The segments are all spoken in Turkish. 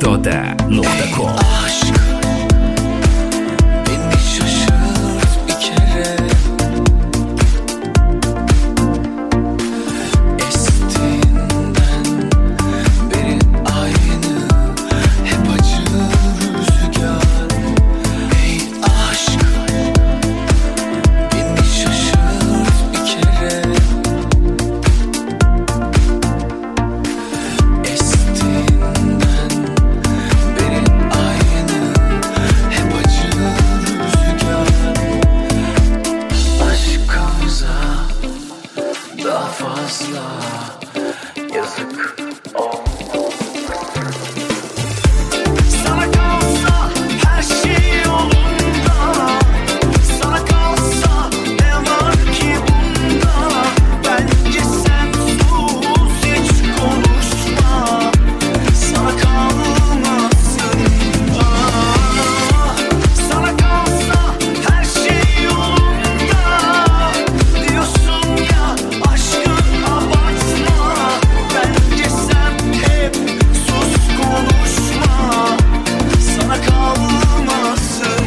voidode.com. Beni şaşırt bir kere. Estiğinden beri aynı, hep acı rüzgar. Ey aşk, beni şaşırt bir kere. Estiğinden beri aynı, hep acı rüzgar. Aşkımıza daha fazla yazık olmaz. Sana kalsa her şey yolunda. Sana kalsa ne var ki bunda? Bence sen sus, hiç konuşma. Sana kalmasın. Sana kalsa her şey yolunda. Diyorsun ya, aşkı abartma. Bence sen hep sus, konuşma. Sana kalmasın.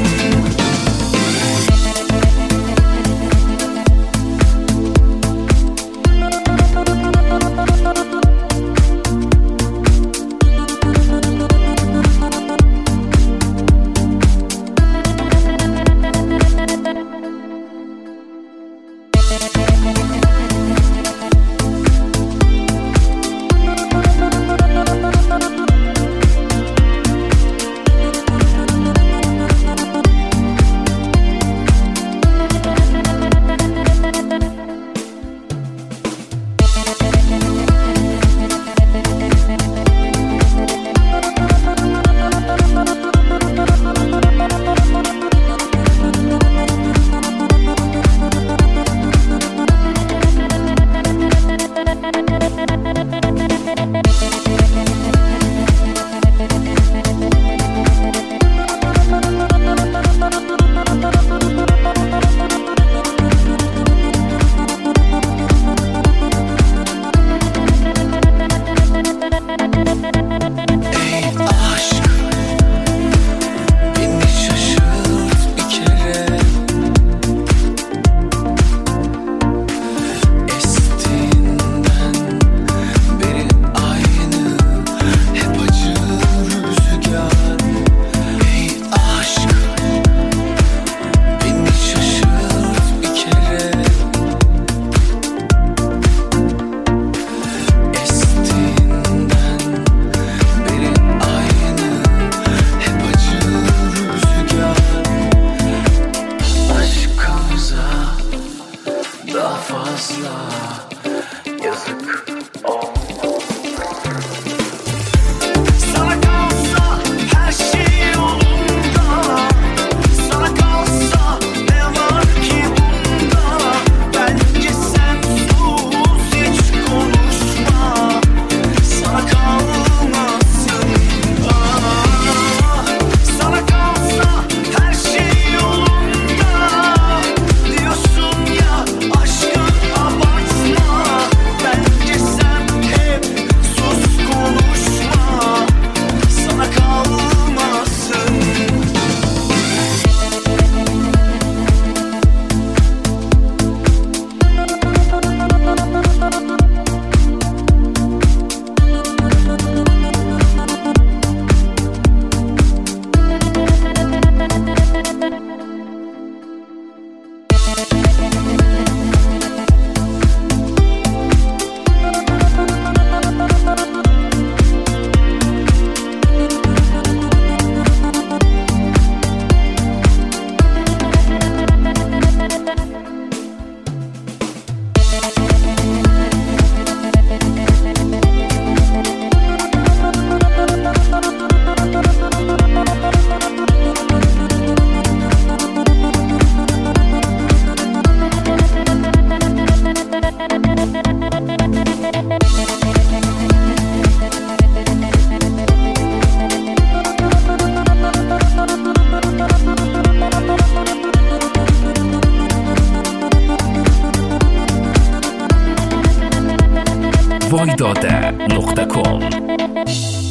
Ey aşk, beni şaşırt bir kere. Estiğinden beri aynı, hep acı rüzgar. Ey aşk, beni şaşırt bir kere. Estiğinden beri aynı, hep acı rüzgar. Aşkımıza daha fazla yazık olmaz. Sana kalsa her şey yolunda. Sana kalsa ne var ki bunda? Bence sen sus, hiç konuşma. Sana kalmasın. Sana kalsa her şey yolunda. Diyorsun ya, aşkı abartma. Bence sen hep sus, konuşma. Sana kalmasın. voidode.com